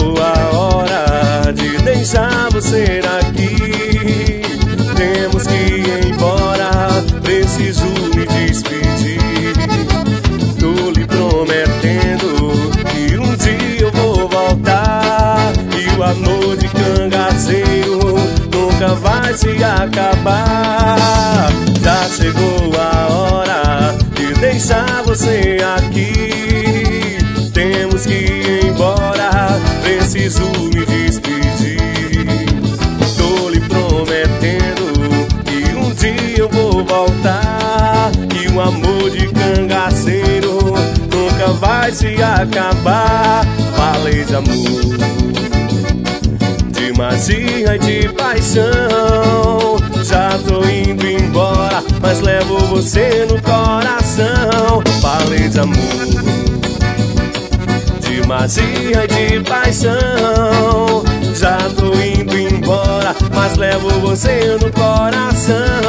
a hora de deixar você aqui. Temos que ir embora, preciso me despedir. Tô lhe prometendo que um dia eu vou voltar, e o amor de cangaceiro nunca vai se acabar. Já chegou a hora de deixar você aqui. Temos que ir embora, preciso me despedir. Tô lhe prometendo que um dia eu vou voltar, e o amor de cangaceiro nunca vai se acabar. Falei de amor, de magia e de paixão. Já tô indo embora, mas levo você no coração. Falei de amor, de magia e de paixão. Já tô indo embora, mas levo você no coração.